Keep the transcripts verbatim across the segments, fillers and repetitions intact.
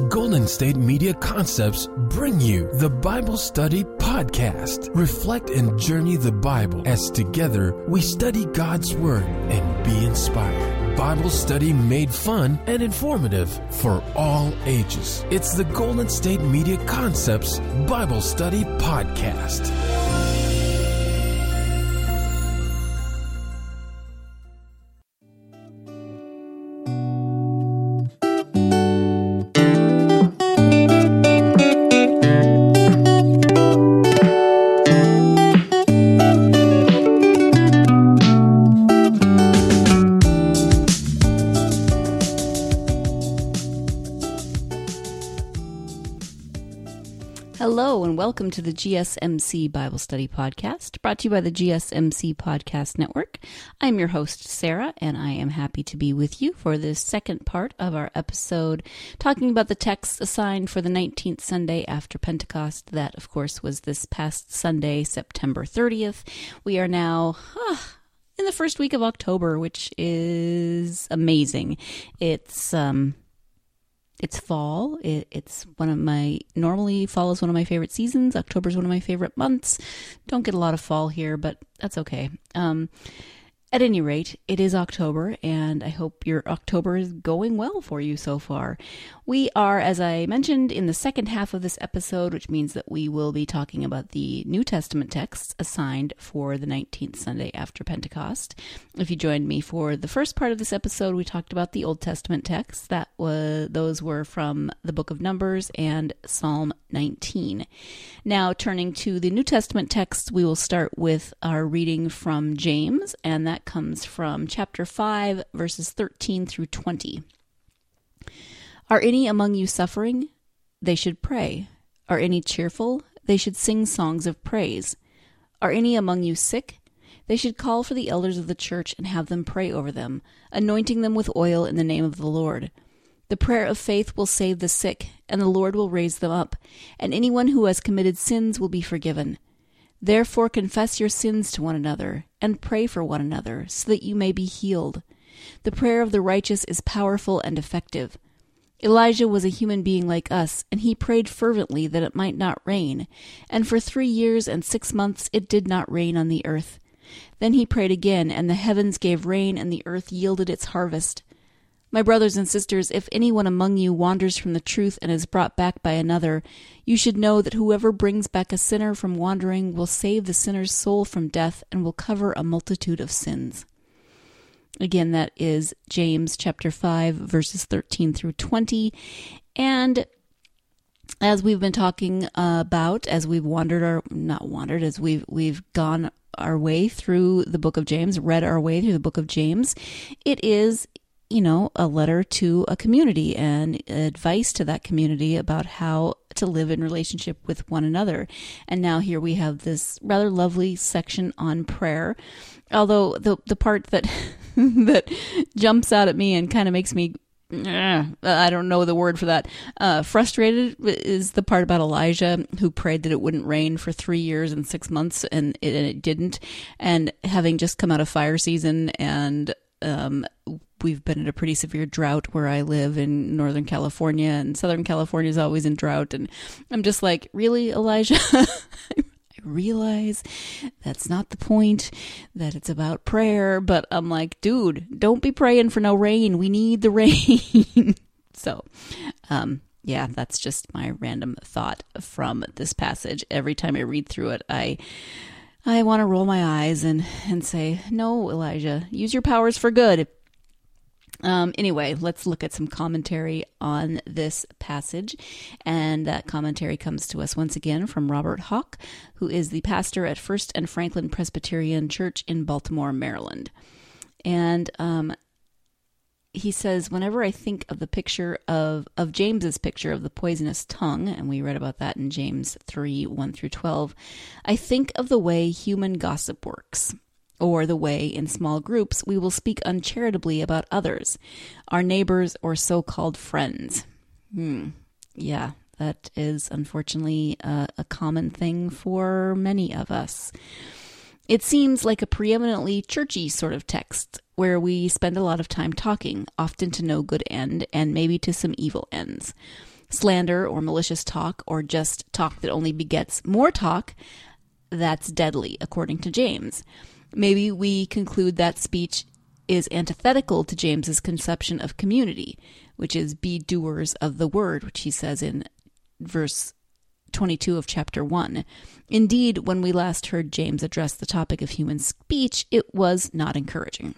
Golden State Media Concepts bring you the Bible Study Podcast. Reflect and journey the Bible as together we study God's Word and be inspired. Bible study made fun and informative for all ages. It's the Golden State Media Concepts Bible Study Podcast. Hello and welcome to the G S M C Bible Study Podcast, brought to you by the G S M C Podcast Network. I'm your host, Sarah, and I am happy to be with you for this second part of our episode, talking about the texts assigned for the nineteenth Sunday after Pentecost. That, of course, was this past Sunday, September thirtieth. We are now ah, in the first week of October, which is amazing. It's... um. It's fall. It, it's one of my, normally fall is one of my favorite seasons. October is one of my favorite months. Don't get a lot of fall here, but that's okay. Um, at any rate, it is October, and I hope your October is going well for you so far. We are, as I mentioned, in the second half of this episode, which means that we will be talking about the New Testament texts assigned for the nineteenth Sunday after Pentecost. If you joined me for the first part of this episode, we talked about the Old Testament texts. That was those were from the Book of Numbers and Psalm nineteen. Now, turning to the New Testament texts, we will start with our reading from James, and that comes from chapter five, verses thirteen through twenty. Are any among you suffering? They should pray. Are any cheerful? They should sing songs of praise. Are any among you sick? They should call for the elders of the church and have them pray over them, anointing them with oil in the name of the Lord. The prayer of faith will save the sick, and the Lord will raise them up, and anyone who has committed sins will be forgiven. Therefore confess your sins to one another, and pray for one another, so that you may be healed. The prayer of the righteous is powerful and effective. Elijah was a human being like us, and he prayed fervently that it might not rain, and for three years and six months it did not rain on the earth. Then he prayed again, and the heavens gave rain, and the earth yielded its harvest. My brothers and sisters, if anyone among you wanders from the truth and is brought back by another, you should know that whoever brings back a sinner from wandering will save the sinner's soul from death and will cover a multitude of sins. Again, that is James chapter five, verses thirteen through twenty. And as we've been talking about, as we've wandered our, not wandered, as we've, we've gone our way through the book of James, read our way through the book of James, it is, you know, a letter to a community and advice to that community about how to live in relationship with one another. And now here we have this rather lovely section on prayer. Although the the part that that jumps out at me and kind of makes me, uh, I don't know the word for that, uh, frustrated is the part about Elijah, who prayed that it wouldn't rain for three years and six months, and it, and it didn't. And having just come out of fire season, and um, we've been in a pretty severe drought where I live in Northern California, and Southern California is always in drought. And I'm just like, really, Elijah? I realize that's not the point, that it's about prayer, but I'm like, dude, don't be praying for no rain. We need the rain. So, um, yeah, that's just my random thought from this passage. Every time I read through it, I I want to roll my eyes and, and say, no, Elijah, use your powers for good. Um, anyway, let's look at some commentary on this passage. And that commentary comes to us once again from Robert Hawk, who is the pastor at First and Franklin Presbyterian Church in Baltimore, Maryland. And um, he says, whenever I think of the picture of, of James's picture of the poisonous tongue, and we read about that in James three, one through twelve, I think of the way human gossip works, or the way in small groups we will speak uncharitably about others, our neighbors or so-called friends. Hmm. Yeah, that is unfortunately uh, a common thing for many of us. It seems like a preeminently churchy sort of text, where we spend a lot of time talking, often to no good end, and maybe to some evil ends. slander or malicious talk, or just talk that only begets more talk, that's deadly, according to James. Maybe we conclude that speech is antithetical to James's conception of community, which is be doers of the word, which he says in verse twenty-two of chapter one. Indeed, when we last heard James address the topic of human speech, it was not encouraging.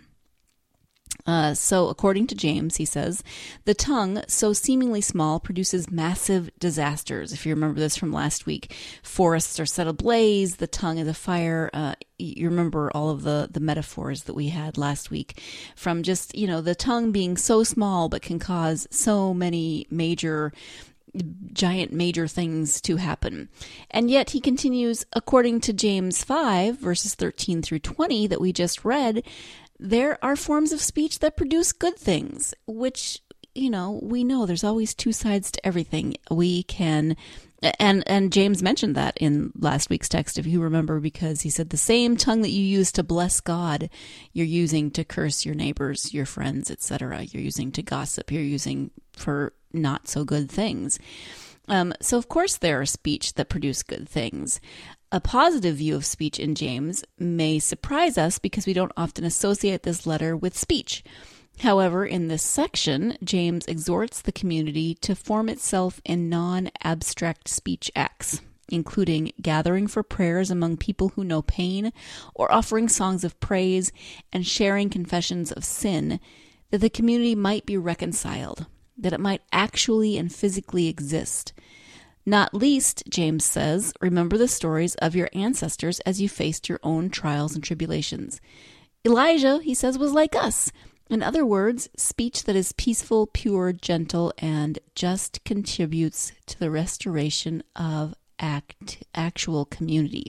Uh, so according to James, he says, the tongue, so seemingly small, produces massive disasters. If you remember this from last week, forests are set ablaze, the tongue is a fire. Uh, you remember all of the, the metaphors that we had last week from just, you know, the tongue being so small but can cause so many major giant major things to happen. And yet he continues, according to James five, verses thirteen through twenty that we just read, there are forms of speech that produce good things, which, you know, we know there's always two sides to everything. We can, and and James mentioned that in last week's text, if you remember, because he said the same tongue that you use to bless God, you're using to curse your neighbors, your friends, et cetera. You're using to gossip. You're using for not so good things. Um, so of course there are speech that produce good things. A positive view of speech in James may surprise us because we don't often associate this letter with speech. However, in this section, James exhorts the community to form itself in non-abstract speech acts, including gathering for prayers among people who know pain, or offering songs of praise and sharing confessions of sin, that the community might be reconciled, that it might actually and physically exist. Not least, James says, remember the stories of your ancestors as you faced your own trials and tribulations. Elijah, he says, was like us. In other words, speech that is peaceful, pure, gentle, and just contributes to the restoration of act, actual community.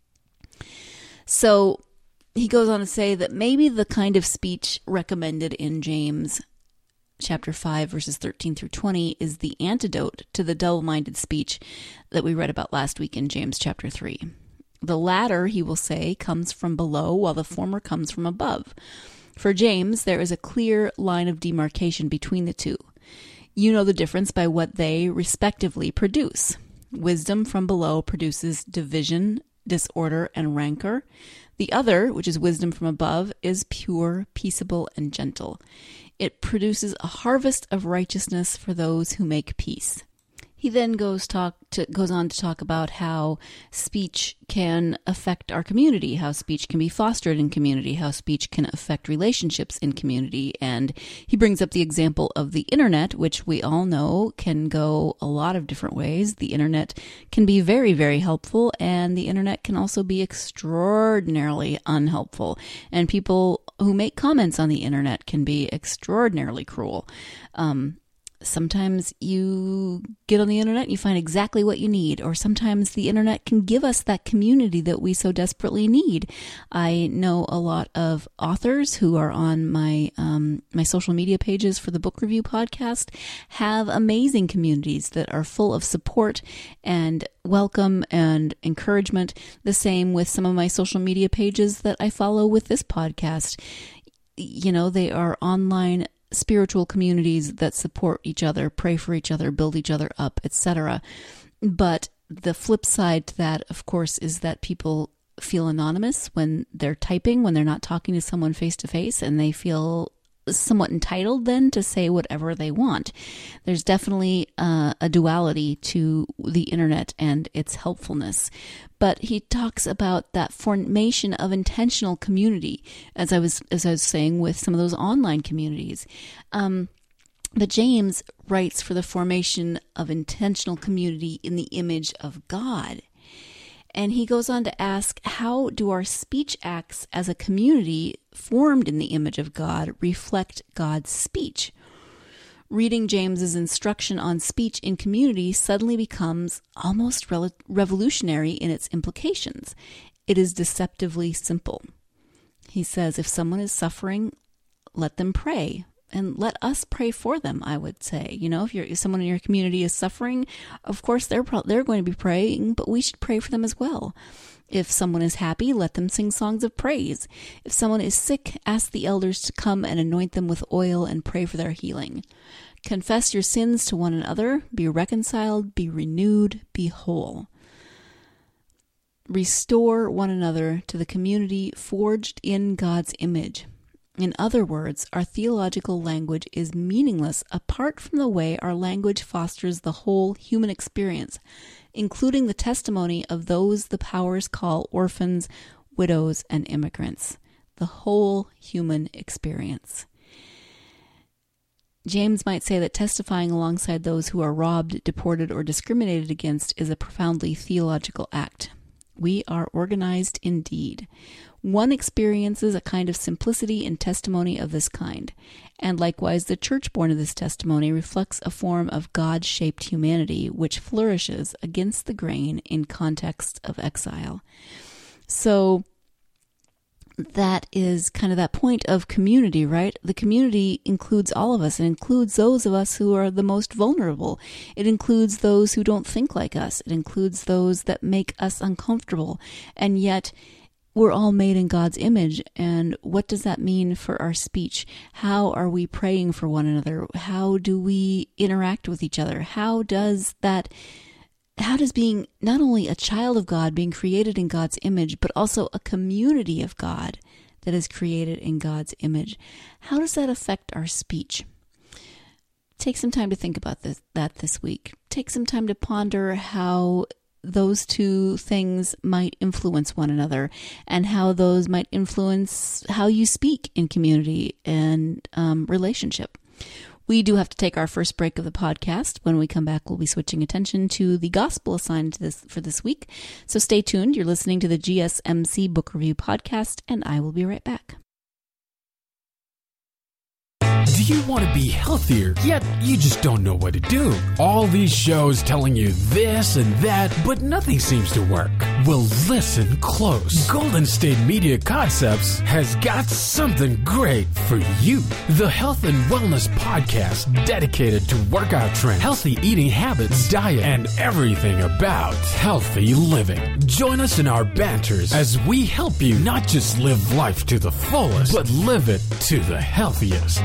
So he goes on to say that maybe the kind of speech recommended in James chapter five, verses thirteen through twenty is the antidote to the double-minded speech that we read about last week in James chapter three. The latter, he will say, comes from below, while the former comes from above. For James, there is a clear line of demarcation between the two. You know the difference by what they respectively produce. Wisdom from below produces division, disorder, and rancor. The other, which is wisdom from above, is pure, peaceable, and gentle. It produces a harvest of righteousness for those who make peace. He then goes talk to, goes on to talk about how speech can affect our community, how speech can be fostered in community, how speech can affect relationships in community. And he brings up the example of the internet, which we all know can go a lot of different ways. The internet can be very, very helpful, and the internet can also be extraordinarily unhelpful. And people who make comments on the internet can be extraordinarily cruel. Um, Sometimes you get on the internet and you find exactly what you need, or sometimes the internet can give us that community that we so desperately need. I know a lot of authors who are on my um, my social media pages for the book review podcast have amazing communities that are full of support and welcome and encouragement. The same with some of my social media pages that I follow with this podcast. You know, they are online spiritual communities that support each other, pray for each other, build each other up, et cetera. But the flip side to that, of course, is that people feel anonymous when they're typing, when they're not talking to someone face to face, and they feel somewhat entitled then to say whatever they want. There's definitely uh, a duality to the internet and its helpfulness. But he talks about that formation of intentional community, as I was as I was saying with some of those online communities. Um, but James writes for the formation of intentional community in the image of God. And he goes on to ask, how do our speech acts as a community formed in the image of God reflect God's speech? Reading James's instruction on speech in community suddenly becomes almost re- revolutionary in its implications. It is deceptively simple. He says, if someone is suffering, let them pray. And let us pray for them, I would say. You know, if, you're, if someone in your community is suffering, of course they're pro- they're going to be praying, but we should pray for them as well. If someone is happy, let them sing songs of praise. If someone is sick, ask the elders to come and anoint them with oil and pray for their healing. Confess your sins to one another, be reconciled, be renewed, be whole. Restore one another to the community forged in God's image. In other words, our theological language is meaningless apart from the way our language fosters the whole human experience, including the testimony of those the powers call orphans, widows, and immigrants. The whole human experience. James might say that testifying alongside those who are robbed, deported, or discriminated against is a profoundly theological act. We are organized indeed. One experiences a kind of simplicity in testimony of this kind, and likewise the church born of this testimony reflects a form of God-shaped humanity which flourishes against the grain in context of exile. So that is kind of that point of community, right? The community includes all of us. It includes those of us who are the most vulnerable. It includes those who don't think like us. It includes those that make us uncomfortable. And yet, we're all made in God's image. And what does that mean for our speech? How are we praying for one another? How do we interact with each other? How does that How does being not only a child of God, being created in God's image, but also a community of God that is created in God's image, how does that affect our speech? Take some time to think about this, that this week. Take some time to ponder how those two things might influence one another and how those might influence how you speak in community and um, relationship. We do have to take our first break of the podcast. When we come back, we'll be switching attention to the gospel assigned to this for this week. So stay tuned. You're listening to the G S M C Book Review Podcast, and I will be right back. Do you want to be healthier, yet you just don't know what to do? All these shows telling you this and that, but nothing seems to work. Well, listen close. Golden State Media Concepts has got something great for you. The Health and Wellness Podcast dedicated to workout trends, healthy eating habits, diet, and everything about healthy living. Join us in our banters as we help you not just live life to the fullest, but live it to the healthiest.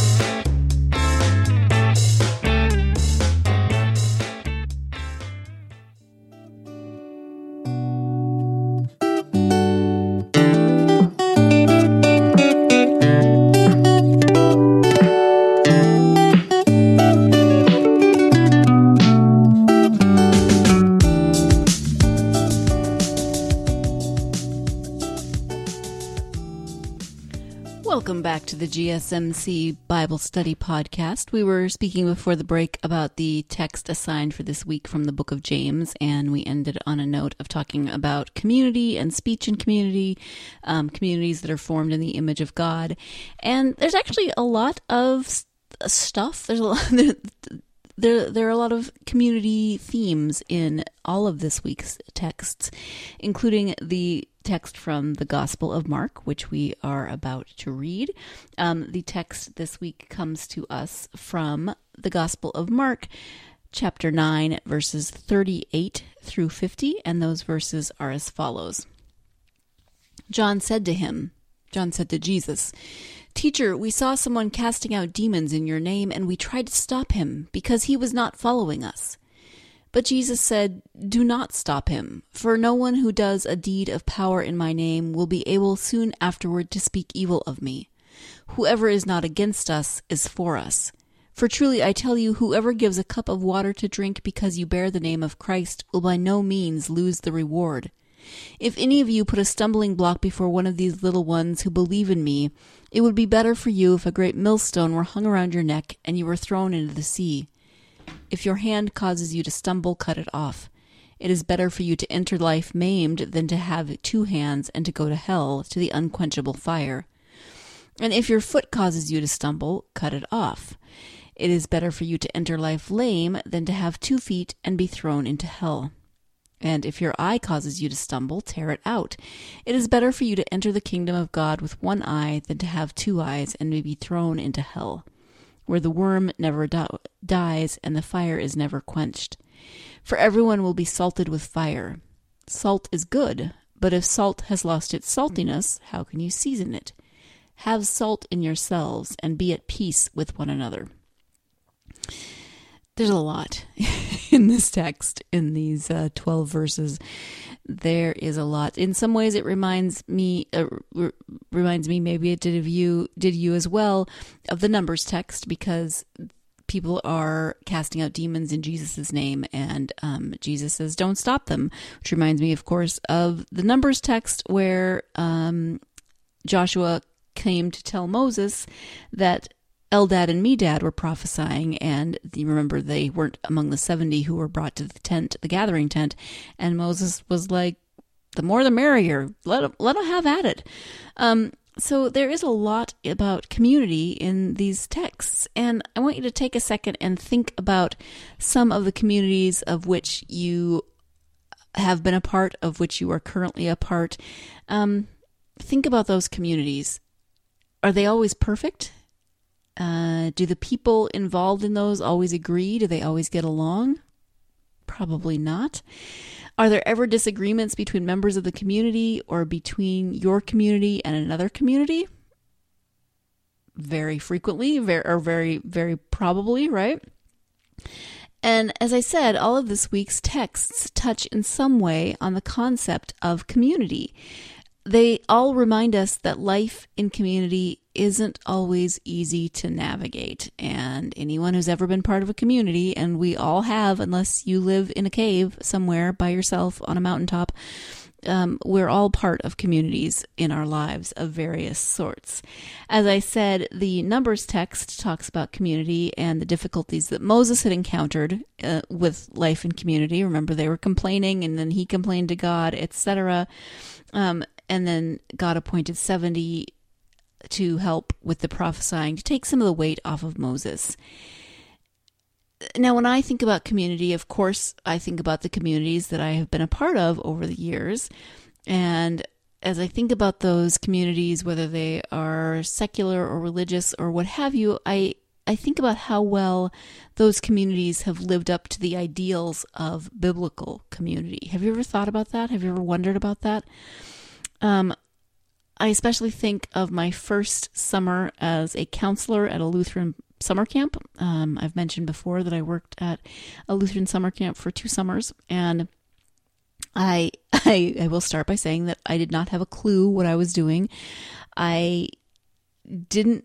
Welcome back to the G S M C Bible Study Podcast. We were speaking before the break about the text assigned for this week from the book of James, and we ended on a note of talking about community and speech in community, um, communities that are formed in the image of God. And there's actually a lot of stuff. There's a lot. There, there are a lot of community themes in all of this week's texts, including the text from the Gospel of Mark, which we are about to read. Um, the text this week comes to us from the Gospel of Mark, chapter nine, verses thirty-eight through fifty, and those verses are as follows. John said to him, John said to Jesus, "Teacher, we saw someone casting out demons in your name, and we tried to stop him because he was not following us." But Jesus said, "Do not stop him, for no one who does a deed of power in my name will be able soon afterward to speak evil of me. Whoever is not against us is for us. For truly I tell you, whoever gives a cup of water to drink because you bear the name of Christ will by no means lose the reward. If any of you put a stumbling block before one of these little ones who believe in me, it would be better for you if a great millstone were hung around your neck and you were thrown into the sea. If your hand causes you to stumble, cut it off. It is better for you to enter life maimed than to have two hands and to go to hell, to the unquenchable fire. And if your foot causes you to stumble, cut it off. It is better for you to enter life lame than to have two feet and be thrown into hell. And if your eye causes you to stumble, tear it out. It is better for you to enter the kingdom of God with one eye than to have two eyes and be thrown into hell, where the worm never di- dies and the fire is never quenched. For everyone will be salted with fire. Salt is good, but if salt has lost its saltiness, how can you season it? Have salt in yourselves and be at peace with one another. There's a lot in this text, in these uh, twelve verses. There is a lot. In some ways, it reminds me, uh, r- reminds me, maybe it did of you, did you as well, of the Numbers text, because people are casting out demons in Jesus' name, and um, Jesus says, "Don't stop them," which reminds me, of course, of the Numbers text where um, Joshua came to tell Moses that Eldad and Medad were prophesying, and you remember they weren't among the seventy who were brought to the tent, the gathering tent, and Moses was like, the more the merrier, let them, let them have at it. Um, so there is a lot about community in these texts, and I want you to take a second and think about some of the communities of which you have been a part, of which you are currently a part. Um, think about those communities. Are they always perfect? Uh, do the people involved in those always agree? Do they always get along? Probably not. Are there ever disagreements between members of the community or between your community and another community? Very frequently, very, or very, very probably, right? And as I said, all of this week's texts touch in some way on the concept of community. They all remind us that life in community isn't always easy to navigate. And anyone who's ever been part of a community, and we all have, unless you live in a cave somewhere by yourself on a mountaintop, um, we're all part of communities in our lives of various sorts. As I said, the Numbers text talks about community and the difficulties that Moses had encountered uh, with life in community. Remember, they were complaining, and then he complained to God, et cetera. Um, and then God appointed seventy to help with the prophesying, to take some of the weight off of Moses. Now, when I think about community, of course, I think about the communities that I have been a part of over the years. And as I think about those communities, whether they are secular or religious or what have you, I, I think about how well those communities have lived up to the ideals of biblical community. Have you ever thought about that? Have you ever wondered about that? Um, I especially think of my first summer as a counselor at a Lutheran summer camp. Um, I've mentioned before that I worked at a Lutheran summer camp for two summers, and I, I, I will start by saying that I did not have a clue what I was doing. I didn't,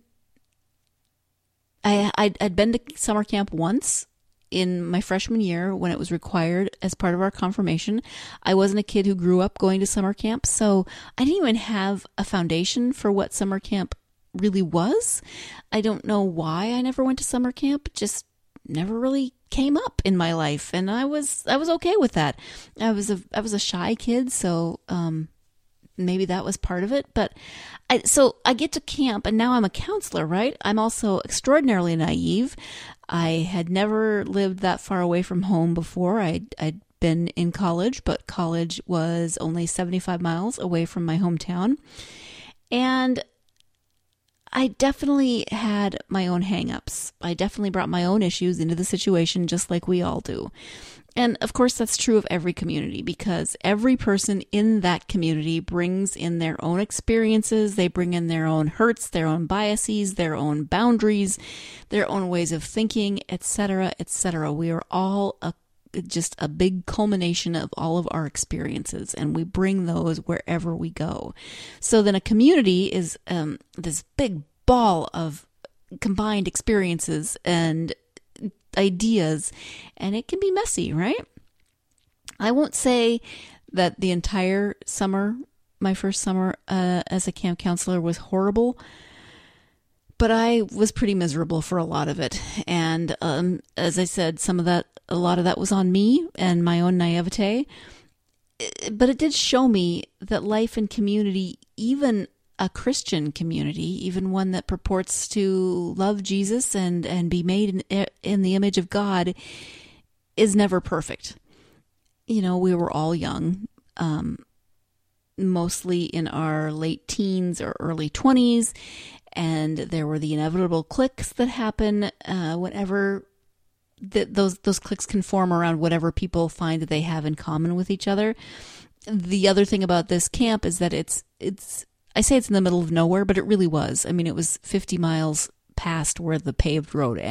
I, I'd, I'd been to summer camp once in my freshman year when it was required as part of our confirmation. I wasn't a kid who grew up going to summer camp, so I didn't even have a foundation for what summer camp really was. I don't know why I never went to summer camp. It just never really came up in my life, and I was I was okay with that. I was a I was a shy kid, so um maybe that was part of it. But I so I get to camp, and now I'm a counselor, right? I'm also extraordinarily naive. I had never lived that far away from home before. I'd, I'd been in college, but college was only seventy-five miles away from my hometown. And I definitely had my own hang-ups. I definitely brought my own issues into the situation, just like we all do. And of course, that's true of every community, because every person in that community brings in their own experiences. They bring in their own hurts, their own biases, their own boundaries, their own ways of thinking, et cetera, et cetera. We are all a, just a big culmination of all of our experiences, and we bring those wherever we go. So then a community is um, this big ball of combined experiences and ideas, and it can be messy, right? I won't say that the entire summer, my first summer uh, as a camp counselor, was horrible, but I was pretty miserable for a lot of it. And um, as I said, some of that, a lot of that was on me and my own naivete. But it did show me that life in community, even a Christian community, even one that purports to love Jesus and, and be made in, in the image of God, is never perfect. You know, we were all young, um, mostly in our late teens or early twenties, and there were the inevitable cliques that happen uh, whenever th- those those cliques can form around whatever people find that they have in common with each other. The other thing about this camp is that it's it's I say it's in the middle of nowhere, but it really was. I mean, it was fifty miles past where the paved road end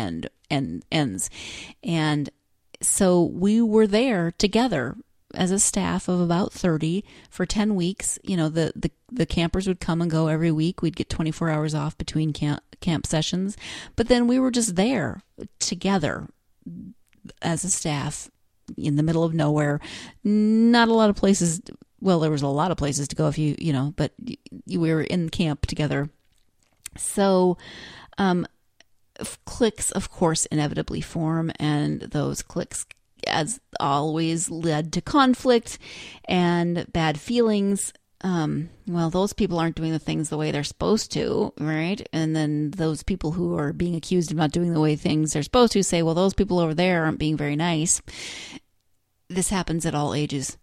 end, ends. And so we were there together as a staff of about thirty for ten weeks. You know, the, the, the campers would come and go every week. We'd get twenty-four hours off between camp, camp sessions. But then we were just there together as a staff in the middle of nowhere. Not a lot of places. Well, there was a lot of places to go if you, you know, but we were in camp together. So, um, cliques, of course, inevitably form, and those cliques, as always, led to conflict and bad feelings. Um, well, those people aren't doing the things the way they're supposed to, right? And then those people who are being accused of not doing the way things they're supposed to say, well, those people over there aren't being very nice. This happens at all ages.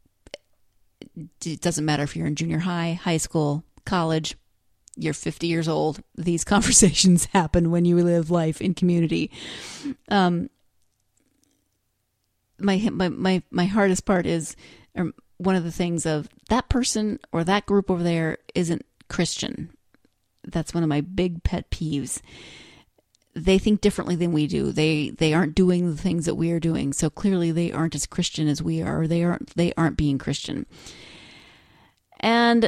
It doesn't matter if you're in junior high, high school, college, you're fifty years old. These conversations happen when you live life in community. Um, my, my, my, my hardest part is or one of the things of that person or that group over there isn't Christian. That's one of my big pet peeves. They think differently than we do. They they aren't doing the things that we are doing. So clearly they aren't as Christian as we are. Or they aren't they aren't being Christian. And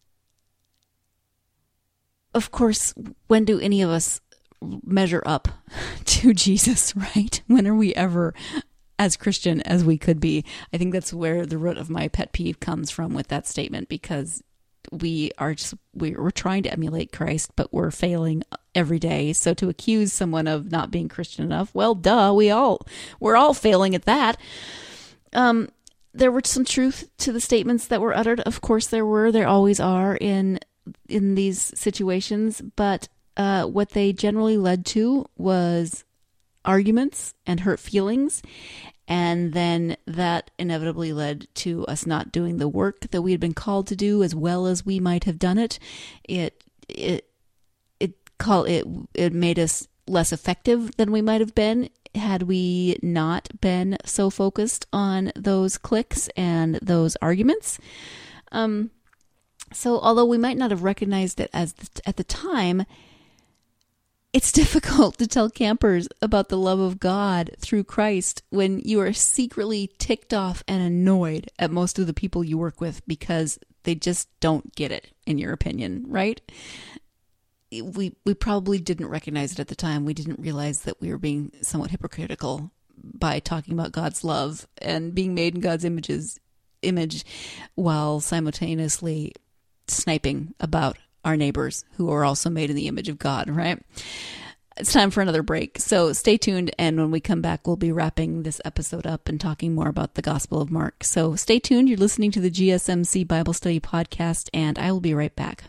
of course, when do any of us measure up to Jesus, right? When are we ever as Christian as we could be? I think that's where the root of my pet peeve comes from with that statement, because we are just, we're trying to emulate Christ, but we're failing every day. So to accuse someone of not being Christian enough, well, duh, we all, we're all failing at that. Um, there were some truth to the statements that were uttered. Of course there were, there always are in, in these situations, but, uh, what they generally led to was arguments and hurt feelings. And then that inevitably led to us not doing the work that we had been called to do as well as we might have done it. It it it call it it made us less effective than we might have been had we not been so focused on those cliques and those arguments. Um, so although we might not have recognized it as the, at the time, it's difficult to tell campers about the love of God through Christ when you are secretly ticked off and annoyed at most of the people you work with because they just don't get it, in your opinion, right? We we probably didn't recognize it at the time. We didn't realize that we were being somewhat hypocritical by talking about God's love and being made in God's images, image while simultaneously sniping about our neighbors who are also made in the image of God, right? It's time for another break. So stay tuned. And when we come back, we'll be wrapping this episode up and talking more about the Gospel of Mark. So stay tuned. You're listening to the G S M C Bible Study Podcast, and I will be right back.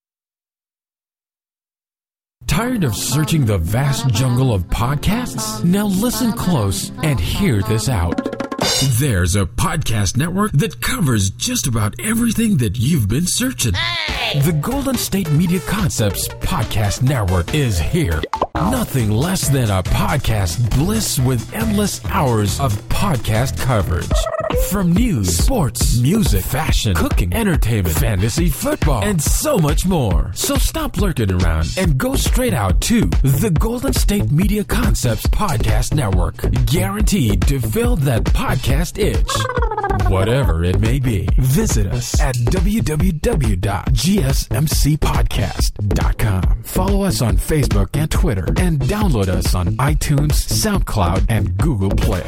Tired of searching the vast jungle of podcasts? Now listen close and hear this out. There's a podcast network that covers just about everything that you've been searching. Hey! The Golden State Media Concepts Podcast Network is here. Nothing less than a podcast bliss with endless hours of podcast coverage. From news, sports, music, fashion, cooking, entertainment, fantasy, football, and so much more. So stop lurking around and go straight out to the Golden State Media Concepts Podcast Network. Guaranteed to fill that podcast itch. Whatever it may be. Visit us at w w w dot g s m c podcast dot com. Follow us on Facebook and Twitter, and download us on iTunes, SoundCloud, and Google Play.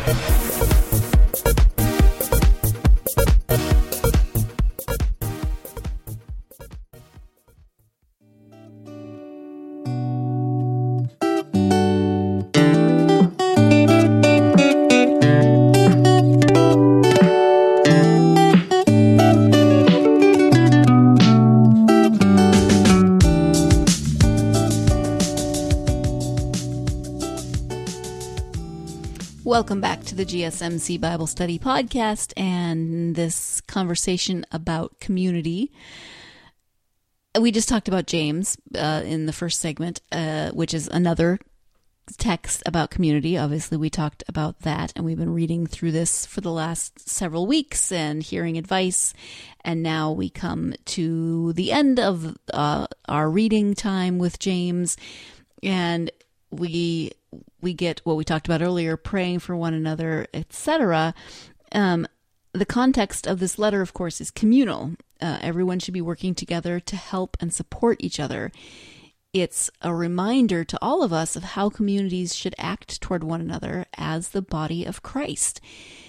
Welcome back to the G S M C Bible Study Podcast and this conversation about community. We just talked about James uh, in the first segment, uh, which is another text about community. Obviously, we talked about that, and we've been reading through this for the last several weeks and hearing advice. And now we come to the end of uh, our reading time with James, and we we get what we talked about earlier, praying for one another, et cetera. Um, the context of this letter, of course, is communal. Uh, everyone should be working together to help and support each other. It's a reminder to all of us of how communities should act toward one another as the body of Christ,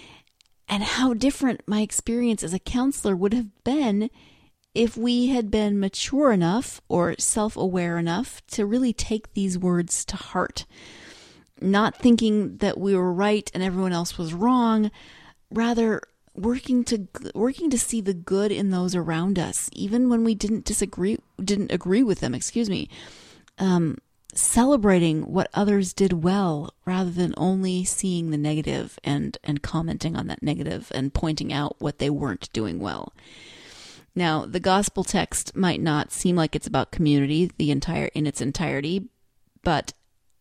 and how different my experience as a counselor would have been if we had been mature enough or self-aware enough to really take these words to heart, not thinking that we were right and everyone else was wrong, rather working to working to see the good in those around us, even when we didn't disagree, didn't agree with them, excuse me, um, celebrating what others did well rather than only seeing the negative and, and commenting on that negative and pointing out what they weren't doing well. Now, the gospel text might not seem like it's about community the entire in its entirety, but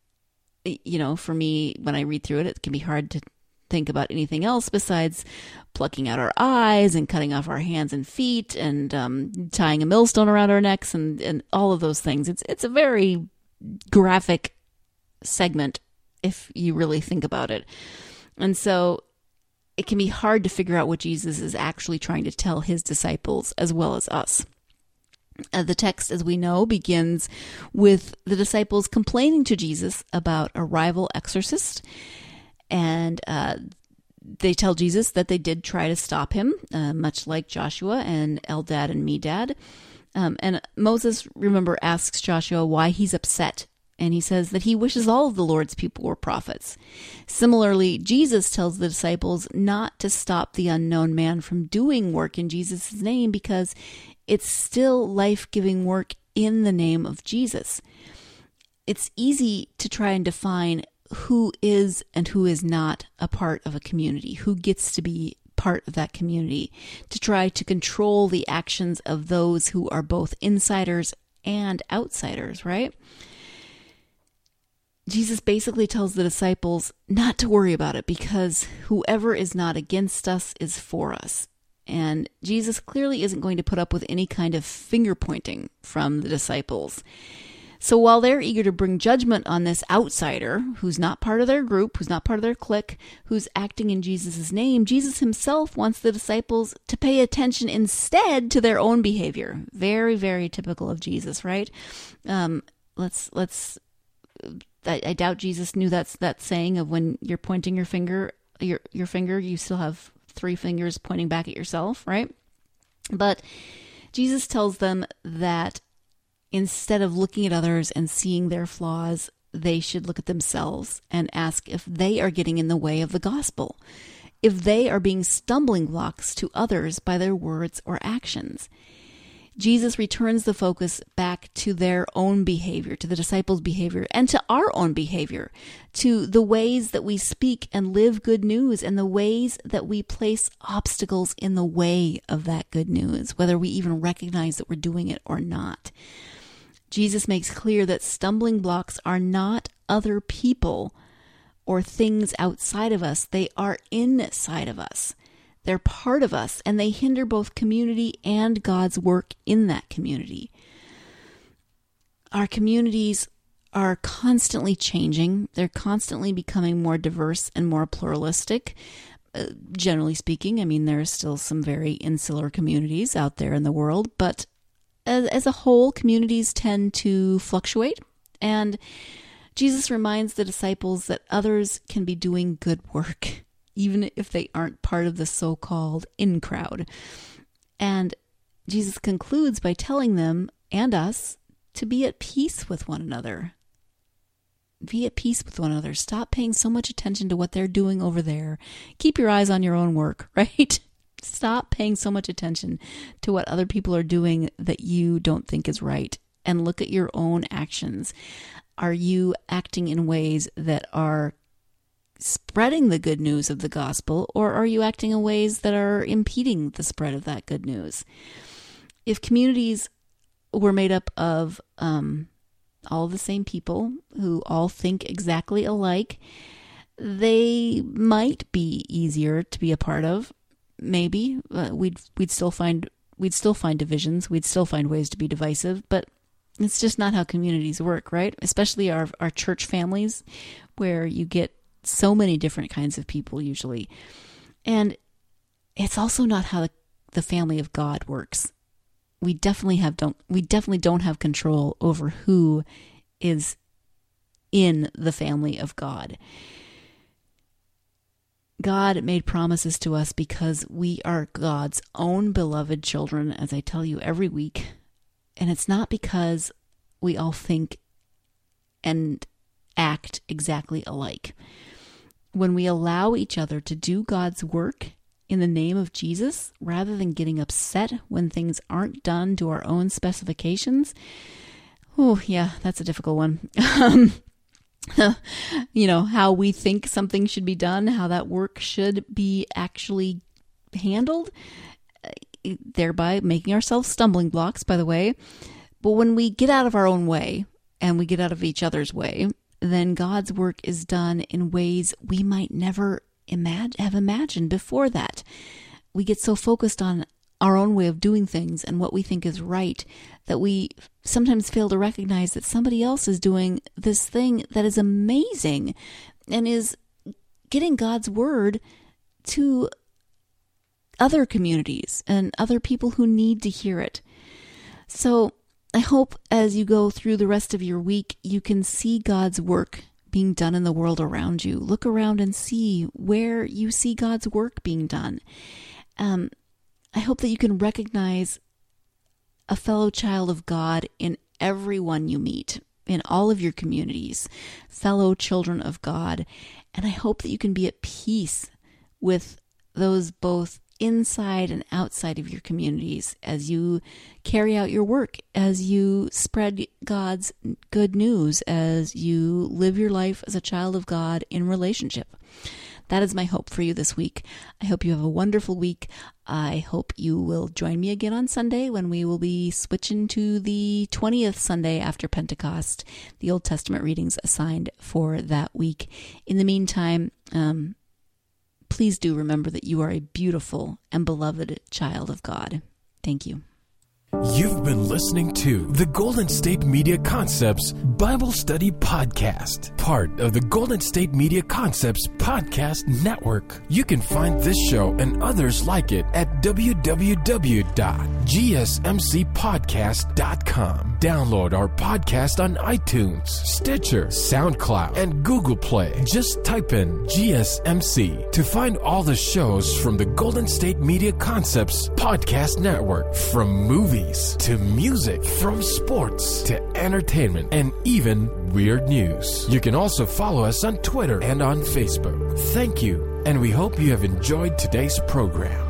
you know, for me, when I read through it, it can be hard to think about anything else besides plucking out our eyes and cutting off our hands and feet and um, tying a millstone around our necks and, and all of those things. It's it's a very graphic segment if you really think about it. And so it can be hard to figure out what Jesus is actually trying to tell his disciples as well as us. Uh, the text, as we know, begins with the disciples complaining to Jesus about a rival exorcist. And uh, they tell Jesus that they did try to stop him, uh, much like Joshua and Eldad and Medad. Um, and Moses, remember, asks Joshua why he's upset. And he says that he wishes all of the Lord's people were prophets. Similarly, Jesus tells the disciples not to stop the unknown man from doing work in Jesus' name because it's still life-giving work in the name of Jesus. It's easy to try and define who is and who is not a part of a community, who gets to be part of that community, to try to control the actions of those who are both insiders and outsiders, right? Jesus basically tells the disciples not to worry about it because whoever is not against us is for us. And Jesus clearly isn't going to put up with any kind of finger pointing from the disciples. So while they're eager to bring judgment on this outsider who's not part of their group, who's not part of their clique, who's acting in Jesus' name, Jesus himself wants the disciples to pay attention instead to their own behavior. Very, very typical of Jesus, right? Um, let's, let's, I, I doubt Jesus knew that's that saying of when you're pointing your finger, your, your finger, you still have three fingers pointing back at yourself, right? But Jesus tells them that instead of looking at others and seeing their flaws, they should look at themselves and ask if they are getting in the way of the gospel, if they are being stumbling blocks to others by their words or actions. Jesus returns the focus back to their own behavior, to the disciples' behavior, and to our own behavior, to the ways that we speak and live good news and the ways that we place obstacles in the way of that good news, whether we even recognize that we're doing it or not. Jesus makes clear that stumbling blocks are not other people or things outside of us. They are inside of us. They're part of us, and they hinder both community and God's work in that community. Our communities are constantly changing. They're constantly becoming more diverse and more pluralistic. Uh, generally speaking, I mean, there are still some very insular communities out there in the world, but as, as a whole, communities tend to fluctuate. And Jesus reminds the disciples that others can be doing good work, even if they aren't part of the so-called in crowd. And Jesus concludes by telling them and us to be at peace with one another. Be at peace with one another. Stop paying so much attention to what they're doing over there. Keep your eyes on your own work, right? Stop paying so much attention to what other people are doing that you don't think is right, and look at your own actions. Are you acting in ways that are spreading the good news of the gospel, or are you acting in ways that are impeding the spread of that good news? If communities were made up of um, all the same people who all think exactly alike, they might be easier to be a part of. Maybe uh, we'd we'd still find we'd still find divisions. We'd still find ways to be divisive, but it's just not how communities work, right? Especially our our church families. where you get so many different kinds of people usually. And it's also not how the, the family of God works. We definitely have don't we definitely don't have control over who is in the family of God. God made promises to us because we are God's own beloved children, as I tell you every week. And it's not because we all think and act exactly alike. When we allow each other to do God's work in the name of Jesus, rather than getting upset when things aren't done to our own specifications, oh yeah, that's a difficult one. Um, you know, how we think something should be done, how that work should be actually handled, thereby making ourselves stumbling blocks, by the way. But when we get out of our own way and we get out of each other's way, then God's work is done in ways we might never imag- have imagined before that. We get so focused on our own way of doing things and what we think is right that we sometimes fail to recognize that somebody else is doing this thing that is amazing and is getting God's word to other communities and other people who need to hear it. So I hope as you go through the rest of your week, you can see God's work being done in the world around you. Look around and see where you see God's work being done. Um, I hope that you can recognize a fellow child of God in everyone you meet, in all of your communities, fellow children of God. And I hope that you can be at peace with those both inside and outside of your communities as you carry out your work, as you spread God's good news, as you live your life as a child of God in relationship. That is my hope for you this week. I hope you have a wonderful week. I hope you will join me again on Sunday when we will be switching to the twentieth Sunday after Pentecost, the Old Testament readings assigned for that week. In the meantime, um, please do remember that you are a beautiful and beloved child of God. Thank you. You've been listening to the Golden State Media Concepts Bible Study Podcast, part of the Golden State Media Concepts Podcast Network. You can find this show and others like it at w w w dot g s m c podcast dot com. Download our podcast on iTunes, Stitcher, SoundCloud, and Google Play. Just type in G S M C to find all the shows from the Golden State Media Concepts Podcast Network, from movies to music, from sports to entertainment, and even weird news. You can also follow us on Twitter and on Facebook. Thank you, and we hope you have enjoyed today's program.